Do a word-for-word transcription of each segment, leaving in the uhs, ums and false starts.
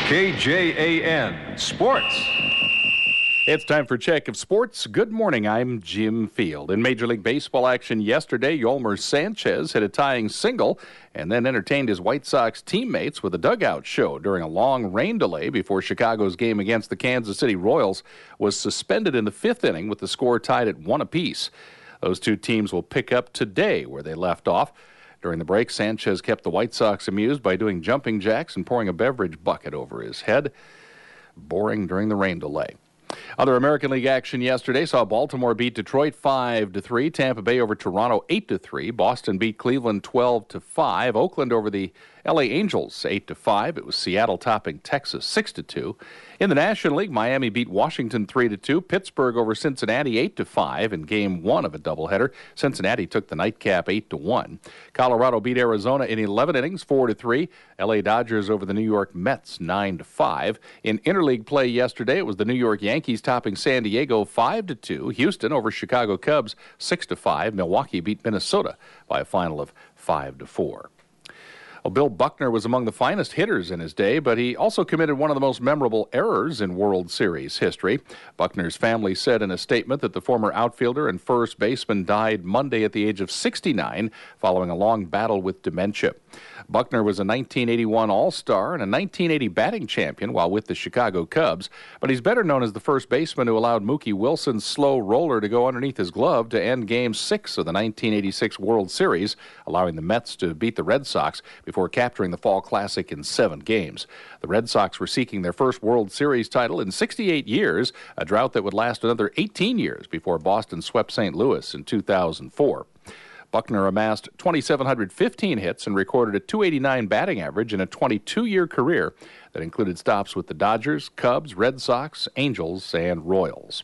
K J A N Sports. It's time for a check of sports. Good morning, I'm Jim Field. In Major League Baseball action yesterday, Yolmer Sanchez hit a tying single and then entertained his White Sox teammates with a dugout show during a long rain delay before Chicago's game against the Kansas City Royals was suspended in the fifth inning with the score tied at one apiece. Those two teams will pick up today where they left off. During the break, Sanchez kept the White Sox amused by doing jumping jacks and pouring a beverage bucket over his head. Boring during the rain delay. Other American League action yesterday saw Baltimore beat Detroit five to three, Tampa Bay over Toronto eight to three, Boston beat Cleveland twelve to five, Oakland over the L A Angels eight to five. It was Seattle topping Texas six to two. In the National League, Miami beat Washington three to two, Pittsburgh over Cincinnati eight to five in game one of a doubleheader. Cincinnati took the nightcap eight to one. Colorado beat Arizona in eleven innings four to three. L A Dodgers over the New York Mets nine to five. In interleague play yesterday, it was the New York Yankees topping San Diego five to two. Houston over Chicago Cubs six to five. Milwaukee beat Minnesota by a final of five to four. Well, Bill Buckner was among the finest hitters in his day, but he also committed one of the most memorable errors in World Series history. Buckner's family said in a statement that the former outfielder and first baseman died Monday at the age of sixty-nine following a long battle with dementia. Buckner was a nineteen eighty-one All-Star and a nineteen eighty batting champion while with the Chicago Cubs, but he's better known as the first baseman who allowed Mookie Wilson's slow roller to go underneath his glove to end Game six of the nineteen eighty-six World Series, allowing the Mets to beat the Red Sox before capturing the Fall Classic in seven games. The Red Sox were seeking their first World Series title in sixty-eight years, a drought that would last another eighteen years before Boston swept Saint Louis in two thousand four. Buckner amassed two thousand seven hundred fifteen hits and recorded a two eighty-nine batting average in a twenty-two-year career that included stops with the Dodgers, Cubs, Red Sox, Angels, and Royals.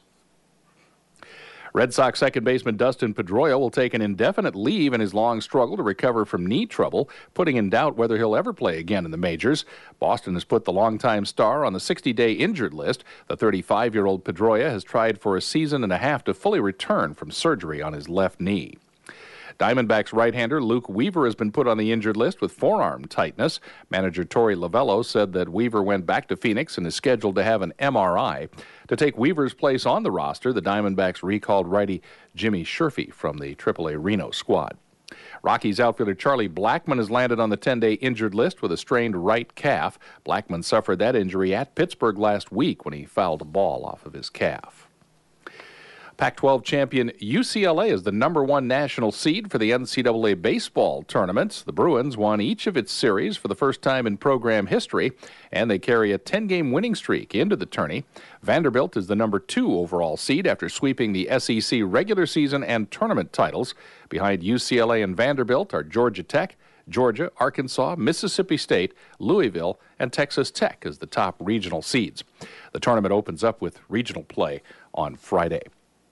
Red Sox second baseman Dustin Pedroia will take an indefinite leave in his long struggle to recover from knee trouble, putting in doubt whether he'll ever play again in the majors. Boston has put the longtime star on the sixty-day injured list. The thirty-five-year-old Pedroia has tried for a season and a half to fully return from surgery on his left knee. Diamondbacks right-hander Luke Weaver has been put on the injured list with forearm tightness. Manager Torey Lovello said that Weaver went back to Phoenix and is scheduled to have an M R I. To take Weaver's place on the roster, the Diamondbacks recalled righty Jimmy Sherfy from the triple A Reno squad. Rockies outfielder Charlie Blackmon has landed on the ten-day injured list with a strained right calf. Blackmon suffered that injury at Pittsburgh last week when he fouled a ball off of his calf. Pac twelve champion U C L A is the number one national seed for the N C double A baseball tournament. The Bruins won each of its series for the first time in program history, and they carry a ten-game winning streak into the tourney. Vanderbilt is the number two overall seed after sweeping the S E C regular season and tournament titles. Behind U C L A and Vanderbilt are Georgia Tech, Georgia, Arkansas, Mississippi State, Louisville, and Texas Tech as the top regional seeds. The tournament opens up with regional play on Friday.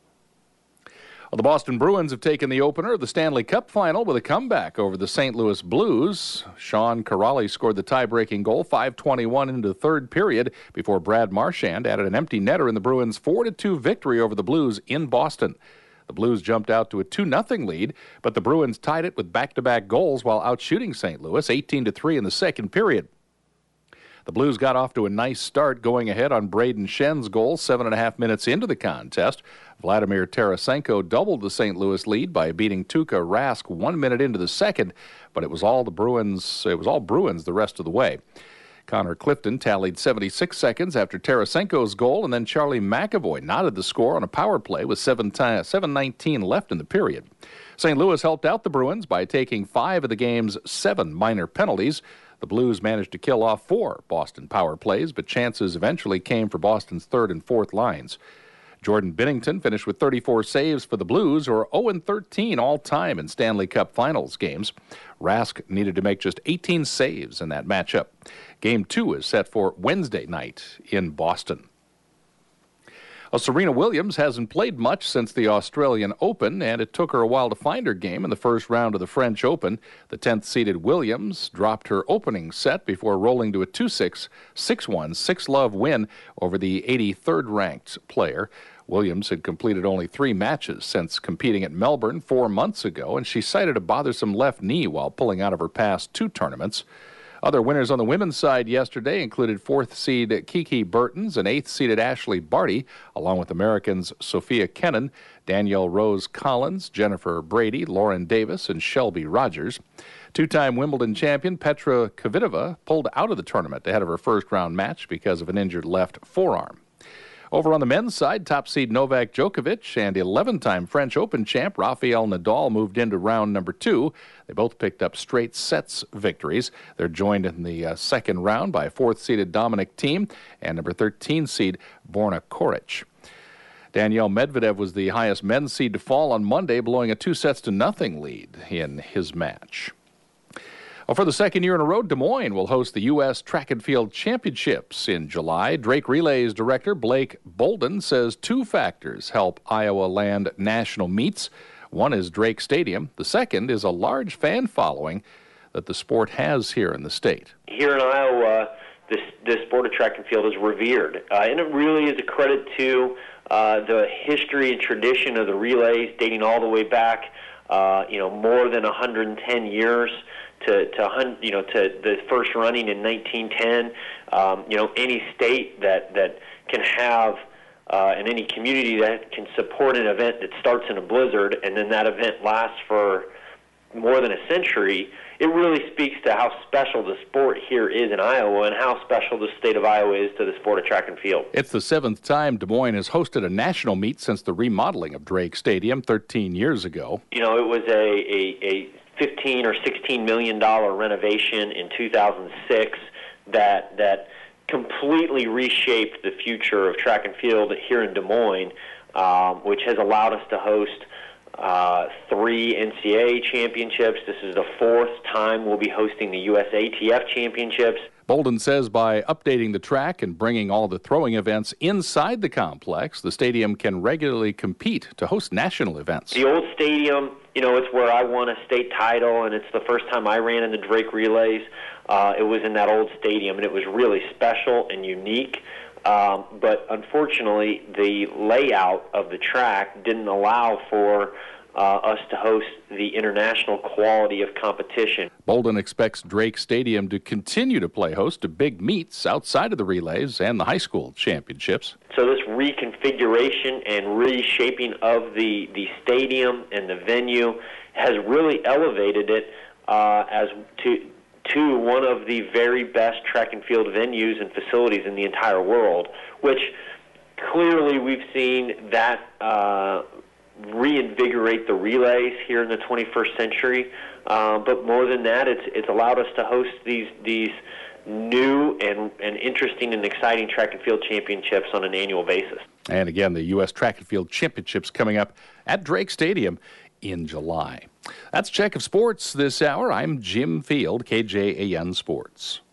Well, the Boston Bruins have taken the opener of the Stanley Cup final with a comeback over the Saint Louis Blues. Sean Kuraly scored the tie-breaking goal five twenty-one into the third period before Brad Marchand added an empty netter in the Bruins' four to two victory over the Blues in Boston. The Blues jumped out to a two nothing lead, but the Bruins tied it with back-to-back goals while outshooting Saint Louis eighteen to three in the second period. The Blues got off to a nice start going ahead on Braden Shen's goal seven and a half minutes into the contest. Vladimir Tarasenko doubled the Saint Louis lead by beating Tuukka Rask one minute into the second, but it was all the Bruins, it was all Bruins the rest of the way. Connor Clifton tallied seventy-six seconds after Tarasenko's goal, and then Charlie McAvoy knotted the score on a power play with seven nineteen left in the period. Saint Louis helped out the Bruins by taking five of the game's seven minor penalties. The Blues managed to kill off four Boston power plays, but chances eventually came for Boston's third and fourth lines. Jordan Binnington finished with thirty-four saves for the Blues, or oh and thirteen all-time in Stanley Cup Finals games. Rask needed to make just eighteen saves in that matchup. Game two is set for Wednesday night in Boston. Well, Serena Williams hasn't played much since the Australian Open, and it took her a while to find her game in the first round of the French Open. The tenth-seeded Williams dropped her opening set before rolling to a two six, six one, six love win over the eighty-third-ranked player. Williams had completed only three matches since competing at Melbourne four months ago, and she cited a bothersome left knee while pulling out of her past two tournaments. Other winners on the women's side yesterday included fourth seed Kiki Burtons and eighth seeded Ashley Barty, along with Americans Sophia Kennan, Danielle Rose Collins, Jennifer Brady, Lauren Davis, and Shelby Rogers. Two-time Wimbledon champion Petra Kvitova pulled out of the tournament ahead of her first-round match because of an injured left forearm. Over on the men's side, top seed Novak Djokovic and eleven-time French Open champ Rafael Nadal moved into round number two. They both picked up straight sets victories. They're joined in the uh, second round by fourth-seeded Dominic Thiem and number thirteen seed Borna Coric. Daniel Medvedev was the highest men's seed to fall on Monday, blowing a two-sets-to-nothing lead in his match. Well, for the second year in a row, Des Moines will host the U S Track and Field Championships in July. Drake Relays director Blake Bolden says two factors help Iowa land national meets. One is Drake Stadium. The second is a large fan following that the sport has here in the state. Here in Iowa, this, this sport of track and field is revered, uh, and it really is a credit to uh, the history and tradition of the relays dating all the way back, uh, you know, more than one hundred ten years. To, to you know, to the first running in nineteen ten, um, you know, any state that that can have uh, and any community that can support an event that starts in a blizzard and then that event lasts for more than a century, it really speaks to how special the sport here is in Iowa and how special the state of Iowa is to the sport of track and field. It's the seventh time Des Moines has hosted a national meet since the remodeling of Drake Stadium thirteen years ago. You know, it was a a, a fifteen or sixteen million dollar renovation in two thousand six that that completely reshaped the future of track and field here in Des Moines, um, which has allowed us to host uh, three N C double A championships. This is the fourth time we'll be hosting the U S A T F championships. Bolden says by updating the track and bringing all the throwing events inside the complex, the stadium can regularly compete to host national events. The old stadium, you know, it's where I won a state title, and it's the first time I ran in the Drake Relays. Uh, it was in that old stadium, and it was really special and unique. Um, but unfortunately, the layout of the track didn't allow for uh, us to host the international quality of competition. Bolden expects Drake Stadium to continue to play host to big meets outside of the relays and the high school championships. So this reconfiguration and reshaping of the, the stadium and the venue has really elevated it uh, as to to one of the very best track and field venues and facilities in the entire world, which clearly we've seen that uh, reinvigorate the relays here in the twenty-first century. Uh, but more than that, it's it's allowed us to host these these new and, and interesting and exciting track and field championships on an annual basis. And again, the U S Track and Field Championships coming up at Drake Stadium in July. That's Check of Sports this hour. I'm Jim Field, K J A N Sports.